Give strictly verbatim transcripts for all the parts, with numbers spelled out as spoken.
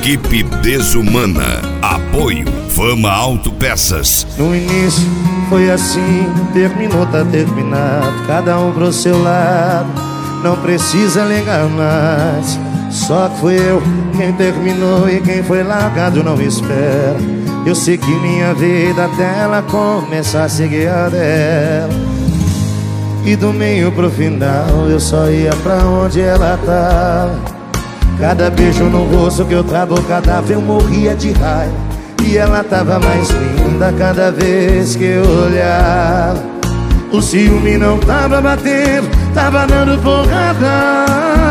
Equipe Desumana. Apoio Fama Autopeças. No início foi assim, terminou, tá terminado. Cada um pro seu lado, não precisa ligar mais. Só que fui eu quem terminou e quem foi largado não espera. Eu segui minha vida até ela começar a seguir a dela. E do meio pro final eu só ia pra onde ela tava. Cada beijo no rosto que eu trago o cadáver eu morria de raiva. E ela tava mais linda cada vez que eu olhava. O ciúme não tava batendo, tava dando porrada.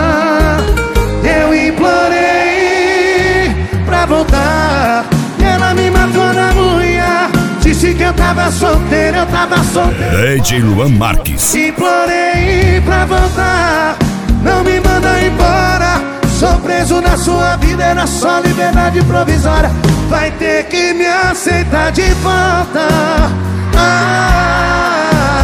Eu implorei pra voltar e ela me matou na unha. Disse que eu tava solteiro, eu tava solteiro. D J Luan Marques. Implorei pra voltar, não me manda embora. Sou preso na sua vida, era só liberdade provisória. Vai ter que me aceitar de volta. Ah,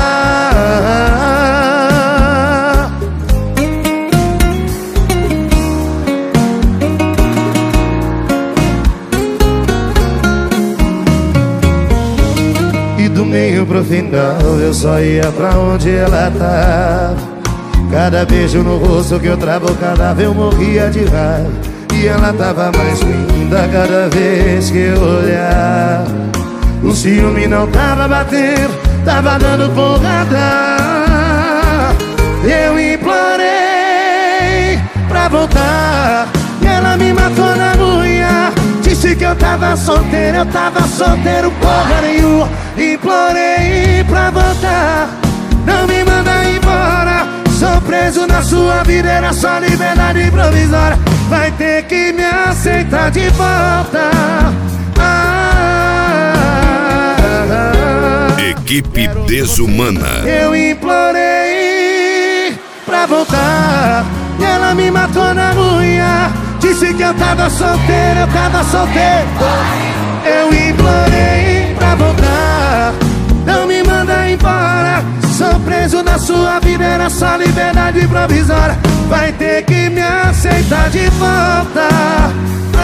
E do meio pro final eu só ia pra onde ela tava. Cada beijo no rosto que eu travo o cadáver eu morria de raiva. E ela tava mais linda cada vez que eu olhava. O ciúme não tava batendo, tava dando porrada. Eu implorei pra voltar e ela me matou na unha. Disse que eu tava solteiro, eu tava solteiro porra nenhuma. Implorei pra voltar, não me manda embora. Sou preso na sua vida, era só liberdade provisória. Vai ter que me aceitar de volta. Ah, Equipe Desumana. Eu implorei pra voltar e ela me matou na unha. Disse que eu tava solteiro, eu tava solteiro. Eu implorei pra voltar, não me manda embora. Sou preso na sua vida, era só liberdade provisória. Vai ter que me aceitar de volta.